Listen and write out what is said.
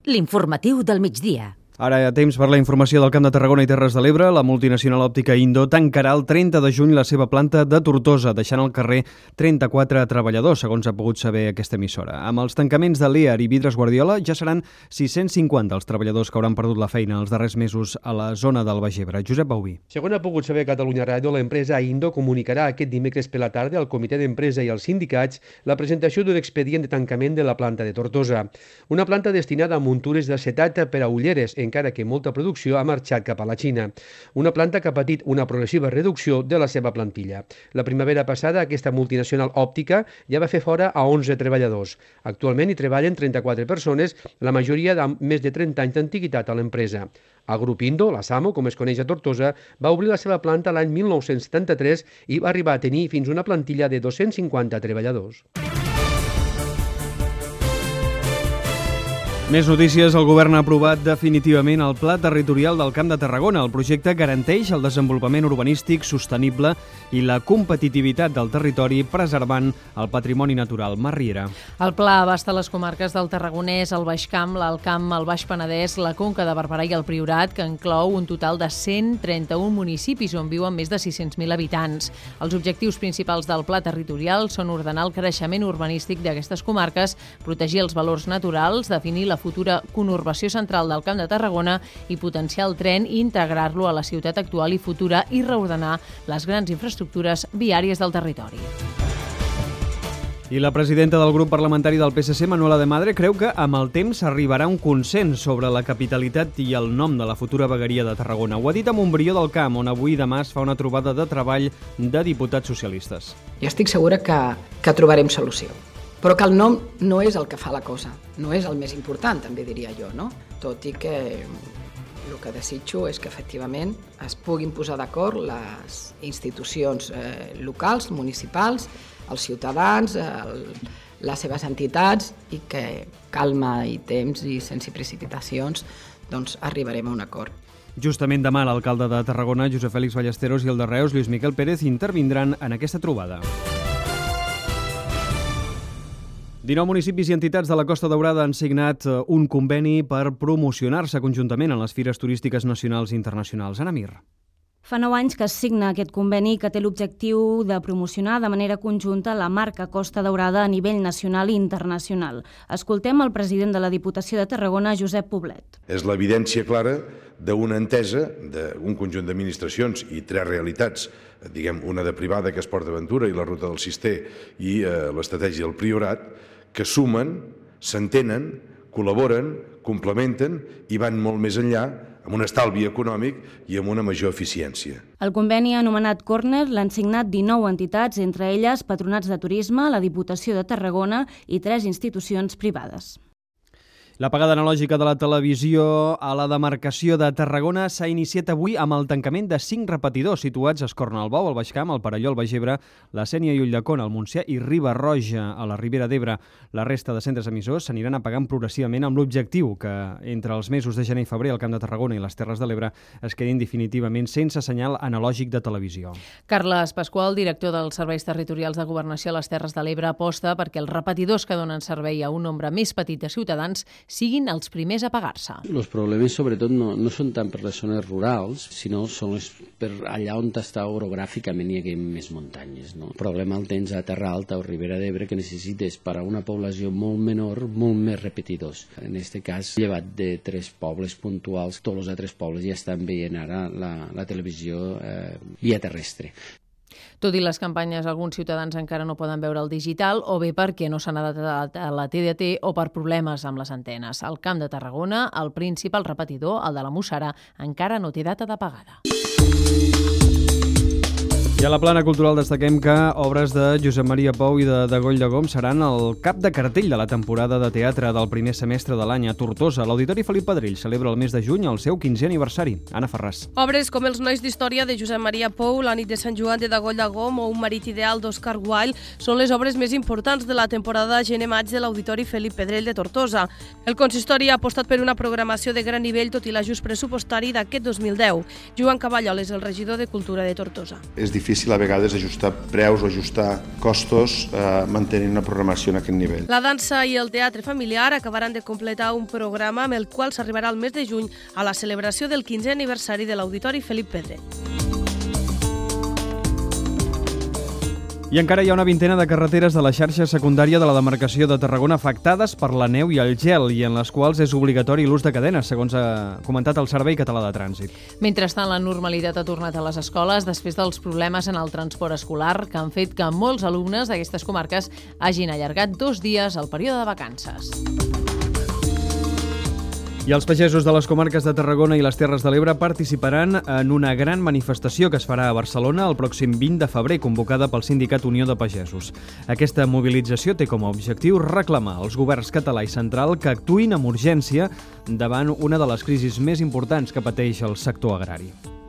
L'informatiu del migdia. Ara hi ha temps per la informació del Camp de Tarragona i Terres de l'Ebre. La multinacional òptica Indo tancarà el 30 de juny la seva planta de Tortosa, deixant al carrer 34 treballadors, segons ha pogut saber aquesta emissora. Amb els tancaments de Lear i Vidres Guardiola, ja seran 650 els treballadors que hauran perdut la feina els darrers mesos a la zona del Baix Ebre. Josep Bauví. Segons ha pogut saber Catalunya Ràdio, l'empresa Indo comunicarà aquest dimecres per la tarda al comitè d'empresa i als sindicats la presentació d'un expedient de tancament de la planta de Tortosa. Una planta destinada a muntures d'acetat per a ulleres, encara que molta producció ha marxat cap a la Xina. Una planta que ha patit una progressiva reducció de la seva plantilla. La primavera passada, aquesta multinacional òptica ja va fer fora a 11 treballadors. Actualment hi treballen 34 persones, la majoria amb més de 30 anys d'antiguitat a l'empresa. El grup Indo, la Samo, com es coneix a Tortosa, va obrir la seva planta l'any 1973 i va arribar a tenir fins una plantilla de 250 treballadors. Més notícies. El govern ha aprovat definitivament el Pla Territorial del Camp de Tarragona. El projecte garanteix el desenvolupament urbanístic sostenible i la competitivitat del territori, preservant el patrimoni natural. Mar Riera. El pla abasta les comarques del Tarragonès, el Baix Camp, l'Alt Camp, el Baix Penedès, la Conca de Barberà i el Priorat, que inclou un total de 131 municipis on viuen més de 600.000 habitants. Els objectius principals del Pla Territorial són ordenar el creixement urbanístic d'aquestes comarques, protegir els valors naturals, definir la futura conurbació central del Camp de Tarragona i potenciar el tren i integrar-lo a la ciutat actual i futura i reordenar les grans infraestructures viàries del territori. I la presidenta del grup parlamentari del PSC, Manuela de Madre, creu que amb el temps arribarà un consens sobre la capitalitat i el nom de la futura vegueria de Tarragona. Ho ha dit a Montbrió del Camp, on avui i demà es fa una trobada de treball de diputats socialistes. Jo estic segura que trobarem solució. Però que el nom no és el que fa la cosa, no és el més important, també diria jo, no? Tot i que el que desitjo és que efectivament es puguin posar d'acord les institucions locals, municipals, els ciutadans, les seves entitats i que calma i temps i sense precipitacions doncs arribarem a un acord. Justament demà l'alcalde de Tarragona, Josep Fèlix Ballesteros, i el de Reus, Lluís Miquel Pérez, intervindran en aquesta trobada. 19 municipis i entitats de la Costa Daurada han signat un conveni per promocionar-se conjuntament en les fires turístiques nacionals i internacionals. Ana Mir. Fa 9 anys que es signa aquest conveni que té l'objectiu de promocionar de manera conjunta la marca Costa Daurada a nivell nacional i internacional. Escoltem el president de la Diputació de Tarragona, Josep Poblet. És l'evidència clara d'una entesa d'un conjunt d'administracions i 3 realitats, una de privada, que és Port Aventura i la Ruta del Cister, i l'estratègia del Priorat, que sumen, s'entenen, col·laboren, complementen i van molt més enllà, amb un estalvi econòmic i amb una major eficiència. El conveni anomenat Corner l'han signat 19 entitats, entre elles Patronats de Turisme, la Diputació de Tarragona i 3 institucions privades. L'apagada analògica de la televisió a la demarcació de Tarragona s'ha iniciat avui amb el tancament de 5 repetidors situats a Escornalbou, al Baix Camp, al Perelló, al Baix Ebre, la Sénia i Ulldecona, al Montsià i Riba-roja, a la Ribera d'Ebre. La resta de centres emissors s'aniran apagant progressivament amb l'objectiu que entre els mesos de gener i febrer el Camp de Tarragona i les Terres de l'Ebre es quedin definitivament sense senyal analògic de televisió. Carles Pasqual, director dels Serveis Territorials de Governació a les Terres de l'Ebre, aposta perquè els repetidors que donen servei a un nombre més petit de ciutadans siguin els primers a pagar-se. Els problemes sobretot no són tant per les zones rurals, sinó són per allà on està orogràficament hi ha més muntanyes. El problema el tens a Terra Alta o Ribera d'Ebre, que necessites per a una població molt menor, molt més repetidors. En aquest cas, llevat de 3 pobles puntuals, tots els altres pobles ja estan veient ara la televisió via terrestre. Tot i les campanyes, alguns ciutadans encara no poden veure el digital, o bé perquè no s'han adaptat a la TDT o per problemes amb les antenes. Al Camp de Tarragona, el principal repetidor, el de la Mussara, encara no té data d'apagada. I a la plana cultural destaquem que obres de Josep Maria Pou i de Goll de Gom seran el cap de cartell de la temporada de teatre del primer semestre de l'any a Tortosa. L'Auditori Felip Pedrell celebra el mes de juny el seu 15è aniversari. Anna Ferràs. Obres com Els nois d'història de Josep Maria Pou, La nit de Sant Joan de Goll de Gom o Un marit ideal d'Oscar Wilde són les obres més importants de la temporada gener-maig de l'Auditori Felip Pedrell de Tortosa. El consistori ha apostat per una programació de gran nivell tot i l'ajust pressupostari d'aquest 2010. Joan Caballol és el regidor de Cultura de Tortosa. És difícil difícil a vegades ajustar preus o ajustar costos mantenint una programació en aquest nivell. La dansa i el teatre familiar acabaran de completar un programa amb el qual s'arribarà al mes de juny a la celebració del 15è aniversari de l'Auditori Felip Pedret. I encara hi ha una vintena de carreteres de la xarxa secundària de la demarcació de Tarragona afectades per la neu i el gel i en les quals és obligatori l'ús de cadenes, segons ha comentat el Servei Català de Trànsit. Mentrestant, la normalitat ha tornat a les escoles després dels problemes en el transport escolar que han fet que molts alumnes d'aquestes comarques hagin allargat 2 dies el període de vacances. I els pagesos de les comarques de Tarragona i les Terres de l'Ebre participaran en una gran manifestació que es farà a Barcelona el pròxim 20 de febrer, convocada pel Sindicat Unió de Pagesos. Aquesta mobilització té com a objectiu reclamar als governs català i central que actuïn amb urgència davant una de les crisis més importants que pateix el sector agrari.